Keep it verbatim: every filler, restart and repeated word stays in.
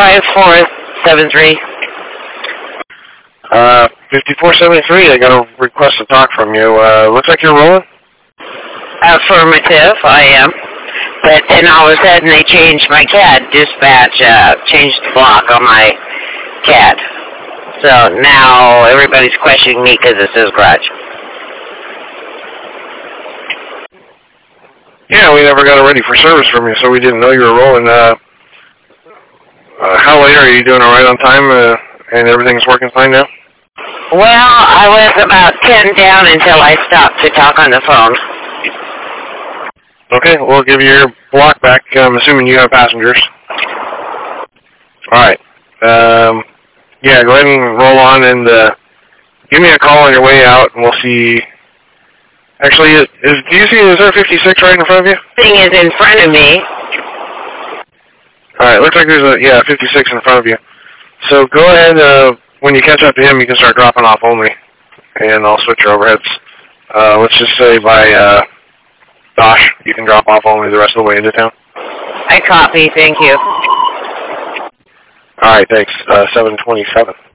five four seven three. Uh, fifty-four seventy-three, I got a request to talk from you. Uh, looks like you're rolling? Affirmative, I am. But then all of a sudden they changed my C A D dispatch, uh, changed the block on my C A D. So now everybody's questioning me because it says garage. Yeah, we never got it ready for service from you, so we didn't know you were rolling. Uh, uh, how late are you? Doing all right on time, uh, and everything's working fine now? Well, I was about ten down until I stopped to talk on the phone. Okay, we'll give you your block back. I'm assuming you have passengers. All right. Um, yeah, go ahead and roll on and uh, give me a call on your way out, and we'll see. Actually, is, is, do you see, is there a fifty-six right in front of you? Thing is in front of me. All right, looks like there's a, yeah, fifty-six in front of you. So go ahead, uh, when you catch up to him, you can start dropping off only, and I'll switch your overheads. Uh, let's just say by uh, Dosh, you can drop off only the rest of the way into town. I copy, thank you. All right, thanks. Uh, seven twenty-seven.